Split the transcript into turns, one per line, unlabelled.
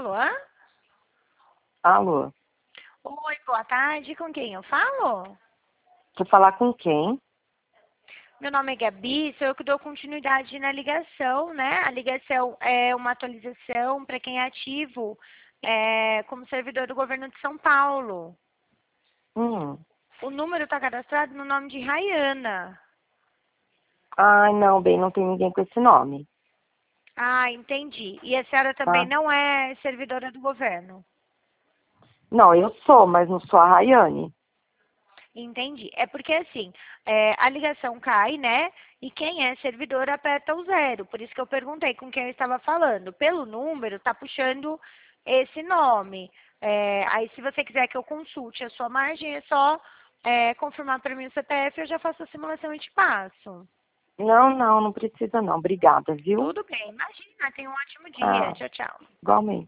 Alô?
Alô?
Oi, boa tarde. Com quem eu falo?
Quer falar com quem?
Meu nome é Gabi, sou eu que dou continuidade na ligação, né? A ligação é uma atualização para quem é ativo como servidor do governo de São Paulo.
Hum.
O número está cadastrado no nome de Rayana.
Ai, não, bem, não tem ninguém com esse nome,
Ah, entendi. E a senhora também
tá?
não é servidora do governo?
Não, eu sou, mas não sou a Rayane.
Entendi. É porque assim, a ligação cai, né? E quem é servidor aperta o 0. Por isso que eu perguntei com quem eu estava falando. Pelo número, tá puxando esse nome. Aí, se você quiser que eu consulte a sua margem, é só confirmar para mim o CPF, eu já faço a simulação e te passo.
Não, não precisa não. Obrigada, viu?
Tudo bem. Imagina, tenha um ótimo dia.
Ah,
Tchau, tchau.
igualmente.